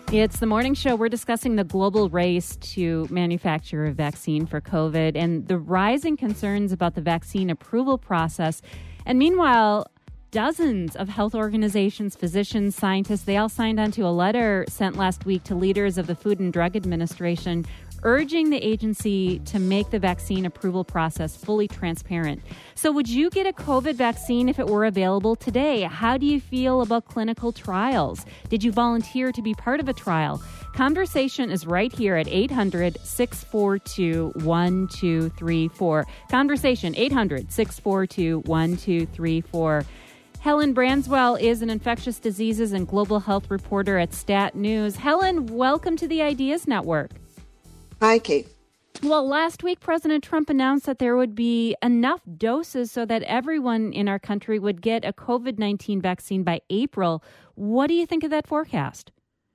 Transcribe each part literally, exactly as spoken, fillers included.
It's the morning show. We're discussing the global race to manufacture a vaccine for COVID and the rising concerns about the vaccine approval process. And meanwhile, dozens of health organizations, physicians, scientists, they all signed onto a letter sent last week to leaders of the Food and Drug Administration urging the agency to make the vaccine approval process fully transparent. So would you get a COVID vaccine if it were available today? How do you feel about clinical trials? Did you volunteer to be part of a trial? Conversation is right here at eight hundred, six four two, one two three four. Conversation, eight hundred, six four two, one two three four. Helen Branswell is an infectious diseases and global health reporter at Stat News. Helen, welcome to the Ideas Network. Hi, Kate. Well, last week, President Trump announced that there would be enough doses so that everyone in our country would get a COVID nineteen vaccine by April. What do you think of that forecast?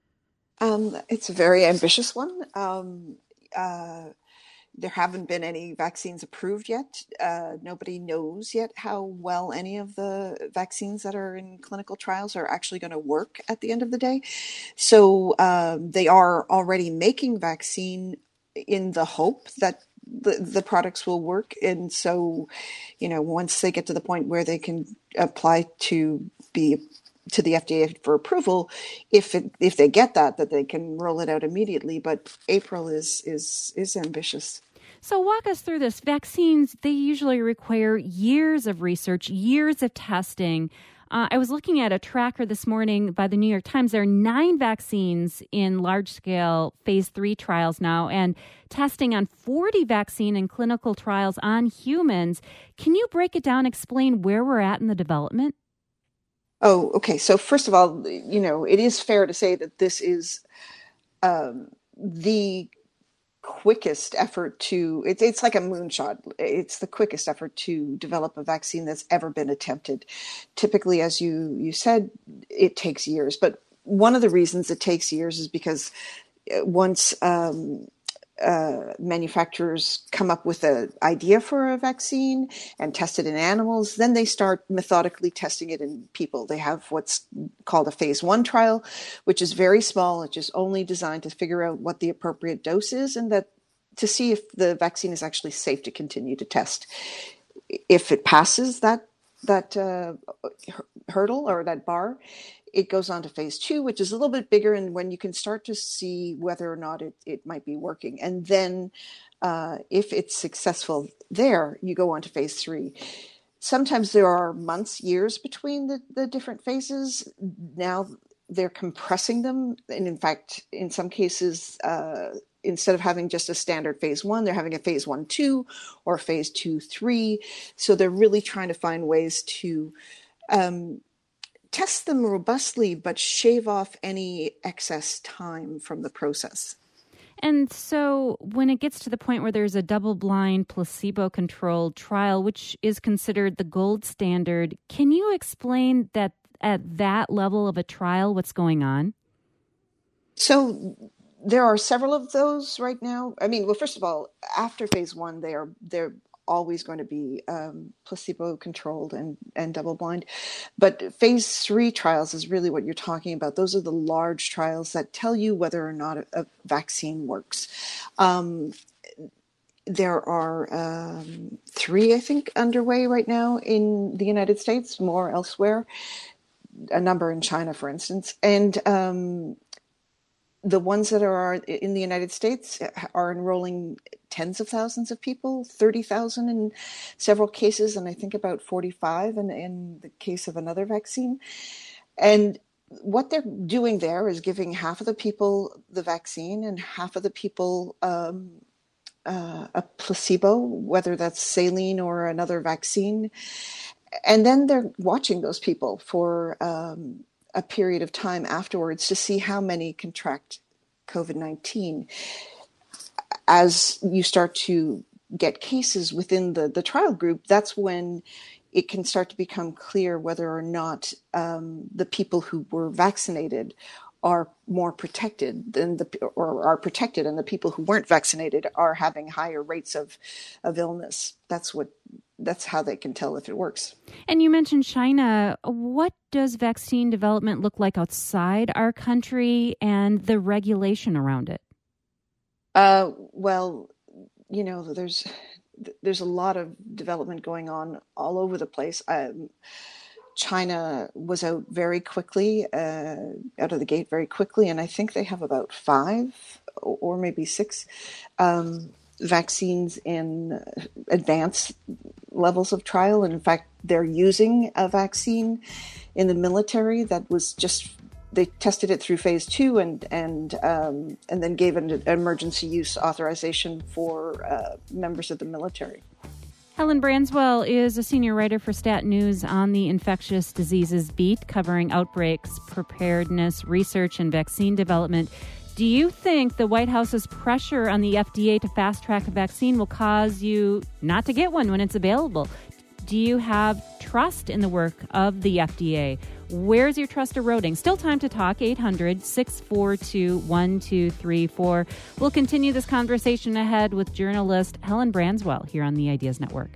Um, it's a very ambitious one. Um, uh, there haven't been any vaccines approved yet. Uh, nobody knows yet how well any of the vaccines that are in clinical trials are actually going to work at the end of the day. So um, they are already making vaccine in the hope that the, the products will work. And so, you know, once they get to the point where they can apply to be to the F D A for approval, if it, if they get that, that they can roll it out immediately. But April is is is ambitious. So walk us through this. Vaccines, they usually require years of research, years of testing. Uh, I was looking at a tracker this morning by the New York Times. There are nine vaccines in large-scale phase three trials now and testing on forty vaccine and clinical trials on humans. Can you break it down, explain where we're at in the development? Oh, okay. So first of all, you know, it is fair to say that this is um, the quickest effort to, it's it's like a moonshot. It's the quickest effort to develop a vaccine that's ever been attempted. Typically, as you, you said, it takes years. But one of the reasons it takes years is because once um, uh, manufacturers come up with an idea for a vaccine and test it in animals, then they start methodically testing it in people. They have what's called a phase one trial, which is very small. It's just only designed to figure out what the appropriate dose is and that to see if the vaccine is actually safe to continue to test. If it passes that that uh, hurdle or that bar, it goes on to phase two, which is a little bit bigger, and when you can start to see whether or not it, it might be working. And then uh, if it's successful there, you go on to phase three. Sometimes there are months, years between the, the different phases. Now they're compressing them. And in fact, in some cases, uh, instead of having just a standard phase one, they're having a phase one, two, or phase two, three. So they're really trying to find ways to um, test them robustly, but shave off any excess time from the process. And so when it gets to the point where there's a double-blind, placebo-controlled trial, which is considered the gold standard, can you explain that at that level of a trial, what's going on? So there are several of those right now. I mean, well, first of all, after phase one, they are they're always going to be um, placebo-controlled and, and double-blind. But phase three trials is really what you're talking about. Those are the large trials that tell you whether or not a, a vaccine works. Um, there are um, three, I think, underway right now in the United States, more elsewhere, a number in China, for instance. And um, the ones that are in the United States are enrolling tens of thousands of people, thirty thousand in several cases, and I think about forty-five in, in the case of another vaccine. And what they're doing there is giving half of the people the vaccine and half of the people um, uh, a placebo, whether that's saline or another vaccine. And then they're watching those people for um, a period of time afterwards to see how many contract COVID nineteen. As you start to get cases within the, the trial group, that's when it can start to become clear whether or not um, the people who were vaccinated are more protected than the, or are protected, and the people who weren't vaccinated are having higher rates of, of illness. That's what that's how they can tell if it works. And you mentioned China. What does vaccine development look like outside our country and the regulation around it? Uh, well, you know, there's there's a lot of development going on all over the place. Um, China was out very quickly, uh, out of the gate very quickly, and I think they have about five or maybe six um, vaccines in advanced levels of trial. And in fact, they're using a vaccine in the military that was just, they tested it through phase two and and um, and then gave an emergency use authorization for uh, members of the military. Helen Branswell is a senior writer for Stat News on the infectious diseases beat, covering outbreaks, preparedness, research, and vaccine development. Do you think the White House's pressure on the F D A to fast-track a vaccine will cause you not to get one when it's available? Do you have trust in the work of the F D A? Where's your trust eroding? Still time to talk. eight hundred, six four two, one two three four. We'll continue this conversation ahead with journalist Helen Branswell here on the Ideas Network.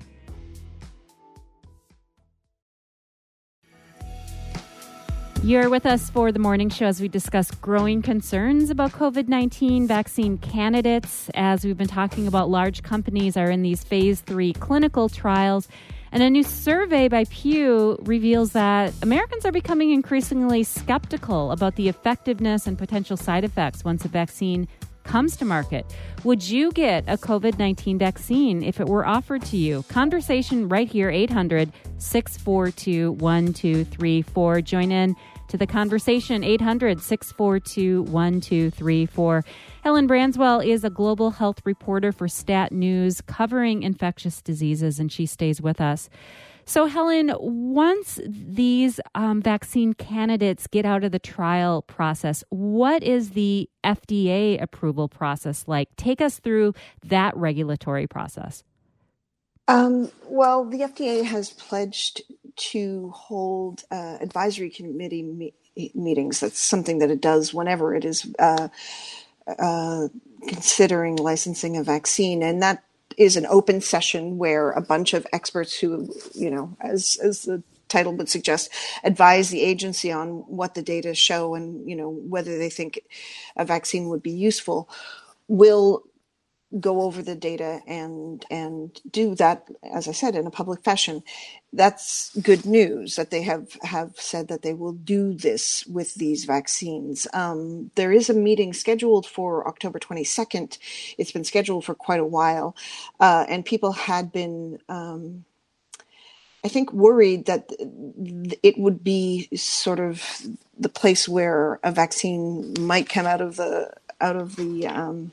You're with us for the morning show as we discuss growing concerns about COVID nineteen vaccine candidates. As we've been talking about, large companies are in these phase three clinical trials. And a new survey by Pew reveals that Americans are becoming increasingly skeptical about the effectiveness and potential side effects once a vaccine comes to market. Would you get a COVID nineteen vaccine if it were offered to you? Conversation right here, eight hundred, six four two, one two three four. Join in to the conversation, eight hundred, six four two, one two three four. Helen Branswell is a global health reporter for Stat News covering infectious diseases, and she stays with us. So, Helen, once these um, vaccine candidates get out of the trial process, what is the F D A approval process like? Take us through that regulatory process. Um, well, the F D A has pledged to hold uh, advisory committee me- meetings. That's something that it does whenever it is uh, uh, considering licensing a vaccine. And that is an open session where a bunch of experts who, you know, as as the title would suggest, advise the agency on what the data show and, you know, whether they think a vaccine would be useful, will go over the data and and do that, as I said, in a public fashion. That's good news that they have, have said that they will do this with these vaccines. Um, there is a meeting scheduled for October twenty-second. It's been scheduled for quite a while, uh, and people had been, um, I think, worried that it would be sort of the place where a vaccine might come out of the out of the um,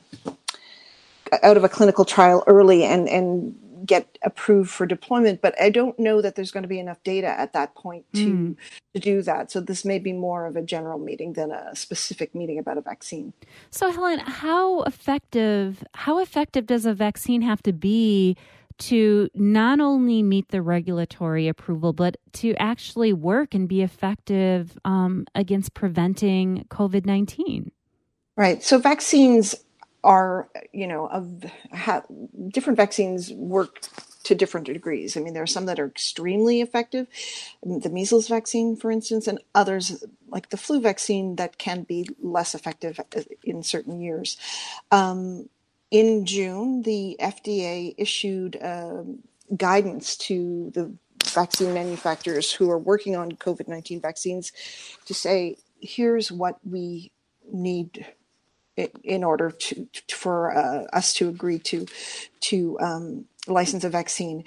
out of a clinical trial early and, and get approved for deployment. But I don't know that there's going to be enough data at that point to, mm. to do that. So this may be more of a general meeting than a specific meeting about a vaccine. So, Helen, how effective, how effective does a vaccine have to be to not only meet the regulatory approval, but to actually work and be effective um, against preventing COVID nineteen? Right. So vaccines are, you know, of ha- different vaccines work to different degrees. I mean, there are some that are extremely effective, the measles vaccine, for instance, and others like the flu vaccine that can be less effective in certain years. Um, in June, the F D A issued uh, guidance to the vaccine manufacturers who are working on COVID nineteen vaccines to say, here's what we need in order to for uh, us to agree to to um, license a vaccine.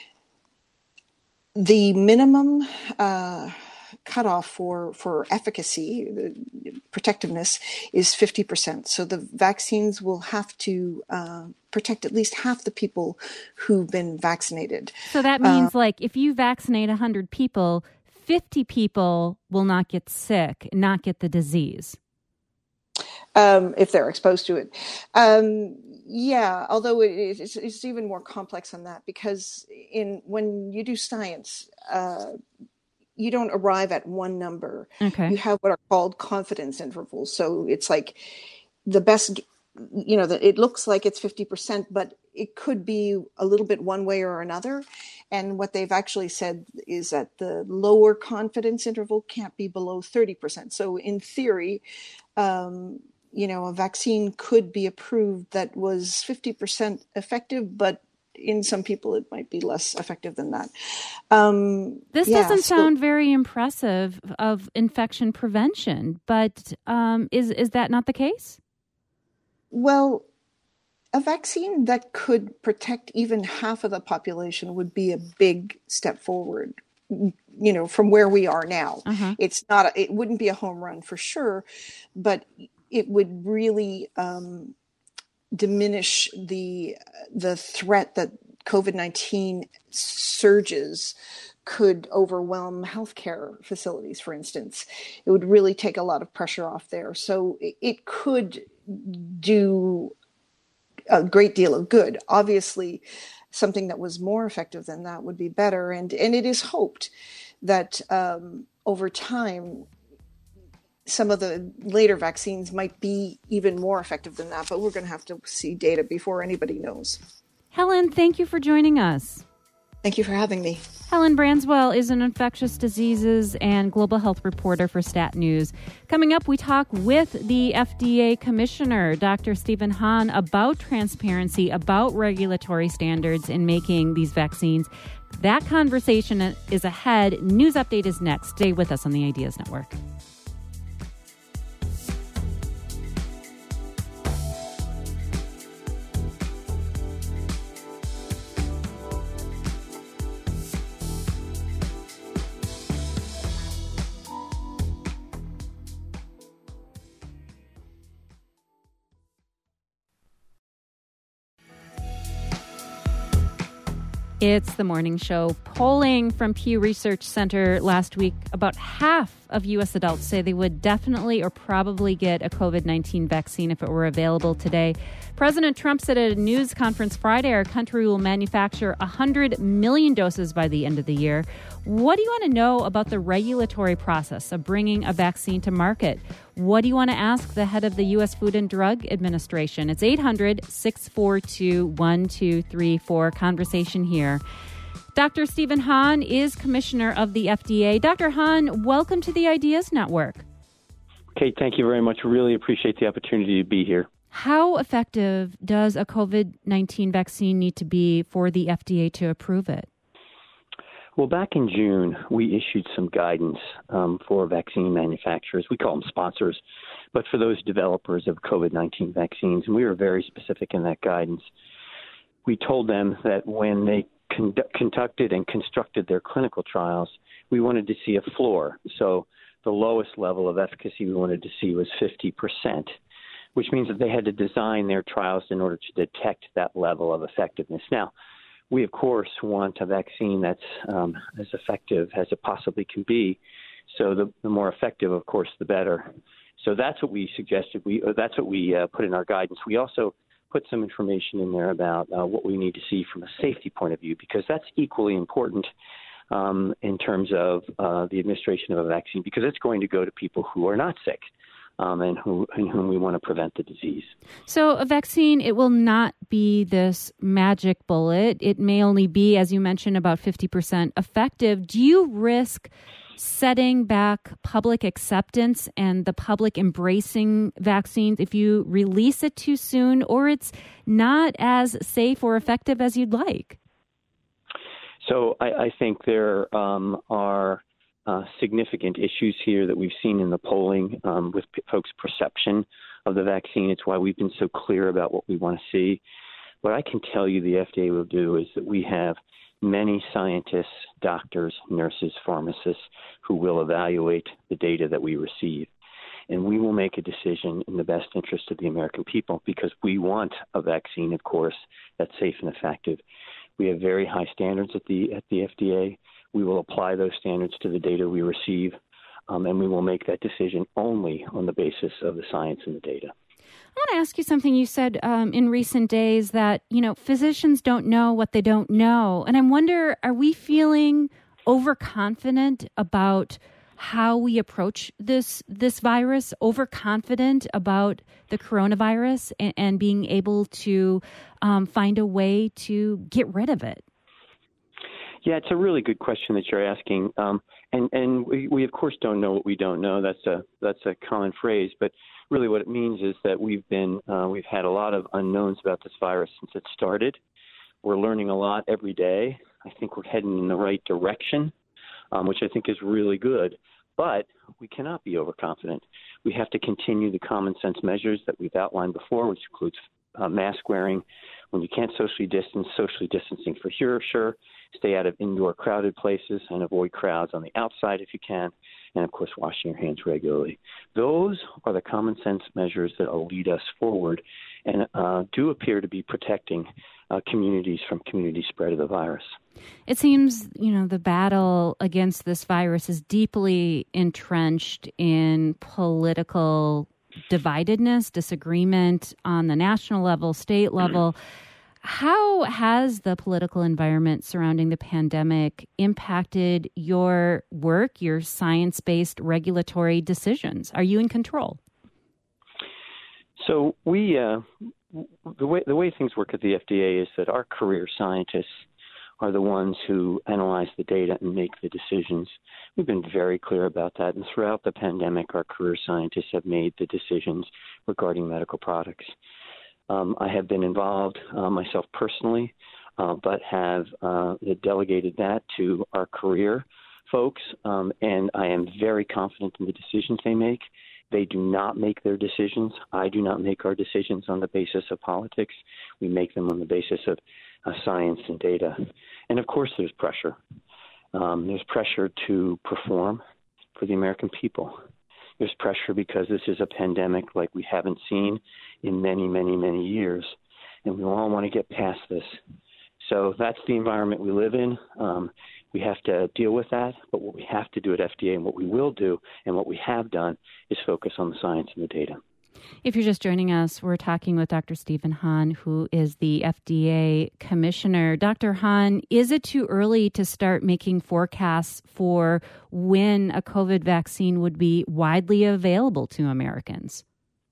The minimum uh, cutoff for for efficacy, the protectiveness, is fifty percent. So the vaccines will have to uh, protect at least half the people who've been vaccinated. So that means, uh, like, if you vaccinate one hundred people, fifty people will not get sick, not get the disease. Um, if they're exposed to it. Um, yeah, although it, it's, it's even more complex than that, because in when you do science, uh, you don't arrive at one number. Okay. You have what are called confidence intervals. So it's like the best, you know, that it looks like it's fifty percent, but it could be a little bit one way or another. And what they've actually said is that the lower confidence interval can't be below thirty percent. So in theory, um, you know, a vaccine could be approved that was fifty percent effective, but in some people it might be less effective than that. Um, this yeah, doesn't so, sound very impressive of infection prevention, but um, is is that not the case? Well, a vaccine that could protect even half of the population would be a big step forward, you know, from where we are now. Uh-huh. It's not, a, it wouldn't be a home run for sure, but it would really um, diminish the the threat that COVID nineteen surges could overwhelm healthcare facilities, for instance. It would really take a lot of pressure off there. So it, it could do a great deal of good. Obviously, something that was more effective than that would be better. And, and it is hoped that um, over time, some of the later vaccines might be even more effective than that, but we're going to have to see data before anybody knows. Helen, thank you for joining us. Thank you for having me. Helen Branswell is an infectious diseases and global health reporter for Stat News. Coming up, we talk with the F D A Commissioner, Doctor Stephen Hahn, about transparency, about regulatory standards in making these vaccines. That conversation is ahead. News Update is next. Stay with us on the Ideas Network. It's the morning show. Polling from Pew Research Center last week, about half of U S adults say they would definitely or probably get a COVID nineteen vaccine if it were available today. President Trump said at a news conference Friday our country will manufacture one hundred million doses by the end of the year. What do you want to know about the regulatory process of bringing a vaccine to market? What do you want to ask the head of the U S Food and Drug Administration? It's eight hundred, six four two, one two three four. Conversation here. Doctor Stephen Hahn is commissioner of the F D A. Doctor Hahn, welcome to the Ideas Network. Kate, thank you very much. Really appreciate the opportunity to be here. How effective does a COVID nineteen vaccine need to be for the F D A to approve it? Well, back in June, we issued some guidance um, for vaccine manufacturers. We call them sponsors, but for those developers of COVID nineteen vaccines, and we were very specific in that guidance. We told them that when they conduct, conducted and constructed their clinical trials, we wanted to see a floor. So the lowest level of efficacy we wanted to see was fifty percent, which means that they had to design their trials in order to detect that level of effectiveness. Now, we, of course, want a vaccine that's um, as effective as it possibly can be. So the, the more effective, of course, the better. So that's what we suggested. We uh, that's what we uh, put in our guidance. We also put some information in there about uh, what we need to see from a safety point of view, because that's equally important um, in terms of uh, the administration of a vaccine, because it's going to go to people who are not sick. Um, and, who, and whom we want to prevent the disease. So a vaccine, it will not be this magic bullet. It may only be, as you mentioned, about fifty percent effective. Do you risk setting back public acceptance and the public embracing vaccines if you release it too soon, or it's not as safe or effective as you'd like? So I, I think there um, are Uh, significant issues here that we've seen in the polling um, with p- folks' perception of the vaccine. It's why we've been so clear about what we want to see. What I can tell you the F D A will do is that we have many scientists, doctors, nurses, pharmacists who will evaluate the data that we receive. And we will make a decision in the best interest of the American people, because we want a vaccine, of course, that's safe and effective. We have very high standards at the at the F D A. We will apply those standards to the data we receive, um, and we will make that decision only on the basis of the science and the data. I want to ask you something. You said um, in recent days that, you know, physicians don't know what they don't know. And I wonder, are we feeling overconfident about how we approach this this virus, overconfident about the coronavirus and, and being able to um, find a way to get rid of it? Yeah, it's a really good question that you're asking, um, and and we, we of course don't know what we don't know. That's a that's a common phrase, but really what it means is that we've been uh, we've had a lot of unknowns about this virus since it started. We're learning a lot every day. I think we're heading in the right direction, um, which I think is really good. But we cannot be overconfident. We have to continue the common sense measures that we've outlined before, which includes uh, mask wearing. When you can't socially distance, socially distancing for sure, sure. Stay out of indoor crowded places and avoid crowds on the outside if you can. And, of course, washing your hands regularly. Those are the common sense measures that will lead us forward and uh, do appear to be protecting uh, communities from community spread of the virus. It seems, you know, the battle against this virus is deeply entrenched in political dividedness, disagreement on the national level, state level. How has the political environment surrounding the pandemic impacted your work, your science-based regulatory decisions? Are you in control? So we, uh, the way the way things work at the F D A is that our career scientists are the ones who analyze the data and make the decisions. We've been very clear about that. And throughout the pandemic, our career scientists have made the decisions regarding medical products. Um, I have been involved uh, myself personally, uh, but have uh, delegated that to our career folks. Um, and I am very confident in the decisions they make. They do not make their decisions. I do not make our decisions on the basis of politics. We make them on the basis of uh, science and data. And, of course, there's pressure. Um, there's pressure to perform for the American people. There's pressure because this is a pandemic like we haven't seen in many, many, many years. And we all want to get past this. So that's the environment we live in. Um, we have to deal with that. But what we have to do at F D A and what we will do and what we have done is focus on the science and the data. If you're just joining us, we're talking with Doctor Stephen Hahn, who is the F D A commissioner. Doctor Hahn, is it too early to start making forecasts for when a COVID vaccine would be widely available to Americans?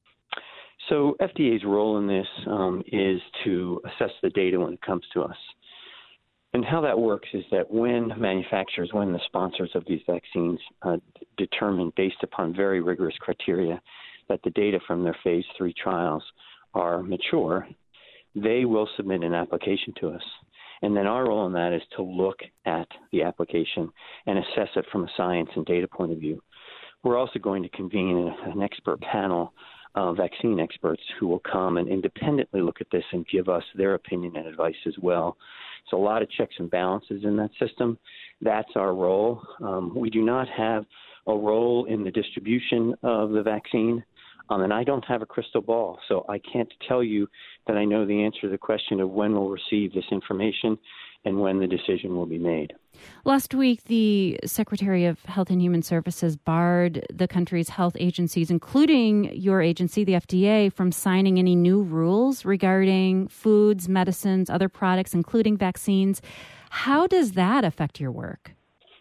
So F D A's role in this um, is to assess the data when it comes to us. And how that works is that when manufacturers, when the sponsors of these vaccines uh, determine based upon very rigorous criteria that the data from their phase three trials are mature, they will submit an application to us. And then our role in that is to look at the application and assess it from a science and data point of view. We're also going to convene an expert panel of vaccine experts who will come and independently look at this and give us their opinion and advice as well. So a lot of checks and balances in that system. That's our role. Um, we do not have a role in the distribution of the vaccine. Um, and I don't have a crystal ball, so I can't tell you that I know the answer to the question of when we'll receive this information and when the decision will be made. Last week, the Secretary of Health and Human Services barred the country's health agencies, including your agency, the F D A, from signing any new rules regarding foods, medicines, other products, including vaccines. How does that affect your work?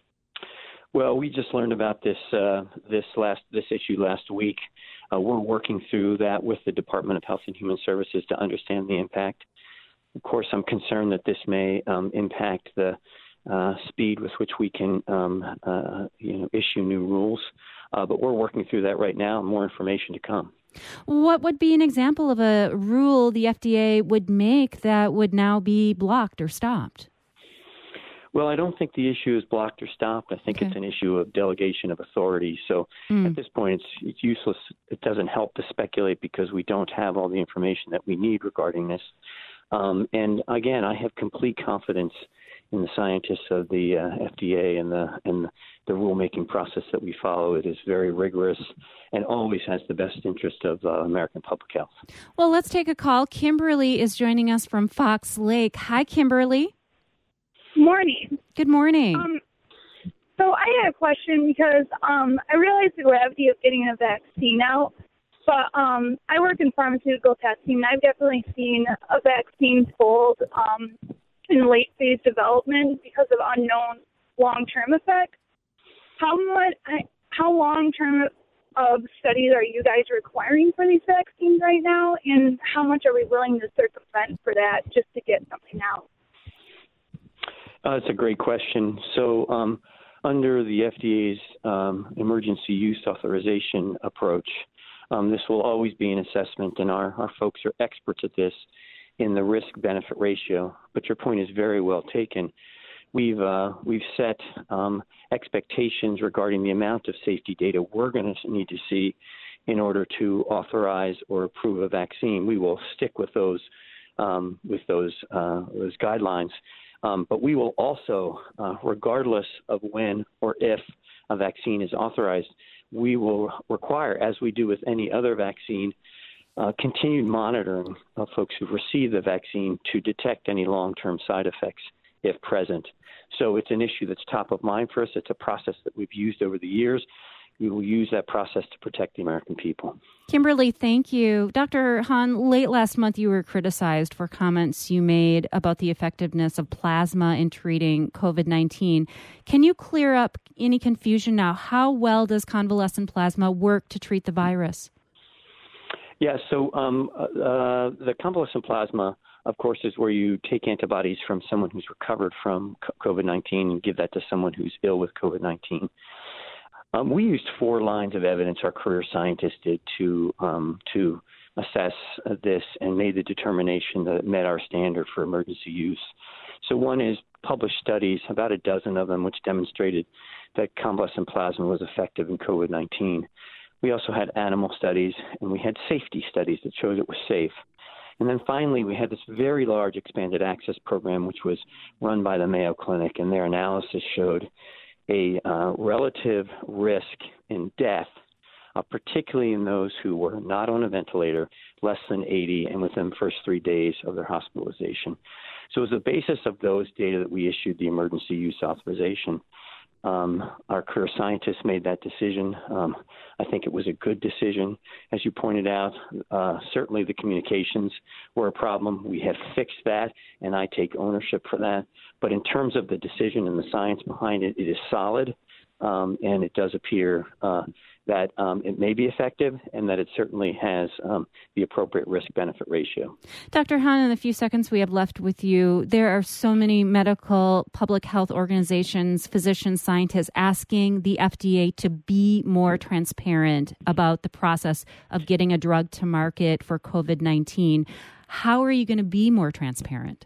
Well, we just learned about this uh, this last this issue last week. Uh, we're working through that with the Department of Health and Human Services to understand the impact. Of course, I'm concerned that this may um, impact the uh, speed with which we can, um, uh, you know, issue new rules. Uh, but we're working through that right now. More information to come. What would be an example of a rule the F D A would make that would now be blocked or stopped? Well, I don't think the issue is blocked or stopped. I think okay. It's an issue of delegation of authority. So mm. at this point, it's, it's useless. It doesn't help to speculate because we don't have all the information that we need regarding this. Um, and again, I have complete confidence in the scientists of the uh, F D A and the and the rulemaking process that we follow. It is very rigorous and always has the best interest of uh, American public health. Well, let's take a call. Kimberly is joining us from Fox Lake. Hi, Kimberly. Morning. Good morning. Um, so I had a question because um, I realize the gravity of getting a vaccine out, but um, I work in pharmaceutical testing, and I've definitely seen a vaccine fold um, in late phase development because of unknown long-term effects. How much? How long-term of studies are you guys requiring for these vaccines right now, and how much are we willing to circumvent for that just to get something out? Uh, it's a great question. So um, under the F D A's um, emergency use authorization approach, um, this will always be an assessment, and our, our folks are experts at this in the risk-benefit ratio. But your point is very well taken. We've uh, we've set um, expectations regarding the amount of safety data we're going to need to see in order to authorize or approve a vaccine. We will stick with those um, with those uh, those guidelines. Um, but we will also, uh, regardless of when or if a vaccine is authorized, we will require, as we do with any other vaccine, uh, continued monitoring of folks who've received the vaccine to detect any long-term side effects if present. So it's an issue that's top of mind for us. It's a process that we've used over the years. We will use that process to protect the American people. Kimberly, thank you. Doctor Hahn, late last month you were criticized for comments you made about the effectiveness of plasma in treating COVID nineteen. Can you clear up any confusion now? How well does convalescent plasma work to treat the virus? Yeah, so um, uh, the convalescent plasma, of course, is where you take antibodies from someone who's recovered from COVID nineteen and give that to someone who's ill with COVID nineteen. Um, we used four lines of evidence, our career scientists did, to um, to assess uh, this and made the determination that it met our standard for emergency use. So one is published studies, about a dozen of them, which demonstrated that convalescent plasma was effective in COVID nineteen. We also had animal studies, and we had safety studies that showed it was safe. And then finally, we had this very large expanded access program, which was run by the Mayo Clinic, and their analysis showed a uh, relative risk in death, uh, particularly in those who were not on a ventilator, less than eighty, and within the first three days of their hospitalization. So it was the basis of those data that we issued the emergency use authorization. Um, our career scientists made that decision. Um, I think it was a good decision. As you pointed out, uh, certainly the communications were a problem. We have fixed that, and I take ownership for that. But in terms of the decision and the science behind it, it is solid, um, and it does appear uh, that um, it may be effective and that it certainly has um, the appropriate risk-benefit ratio. Doctor Hahn, in the few seconds we have left with you, there are so many medical public health organizations, physicians, scientists asking the F D A to be more transparent about the process of getting a drug to market for COVID nineteen. How are you going to be more transparent?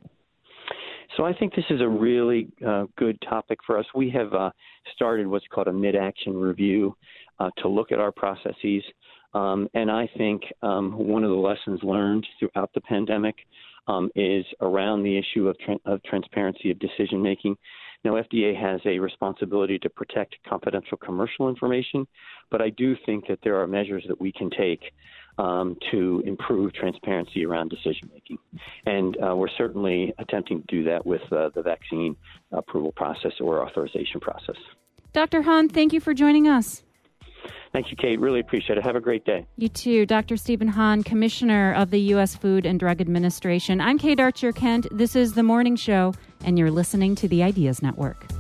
So I think this is a really uh, good topic for us. We have uh, started what's called a mid-action review uh, to look at our processes. Um, and I think um, one of the lessons learned throughout the pandemic um, is around the issue of, tra- of transparency of decision-making. Now, F D A has a responsibility to protect confidential commercial information, but I do think that there are measures that we can take um, to improve transparency around decision-making. And uh, we're certainly attempting to do that with uh, the vaccine approval process or authorization process. Doctor Hahn, thank you for joining us. Thank you, Kate. Really appreciate it. Have a great day. You too. Doctor Stephen Hahn, Commissioner of the U S Food and Drug Administration. I'm Kate Archer-Kent. This is The Morning Show, and you're listening to the Ideas Network.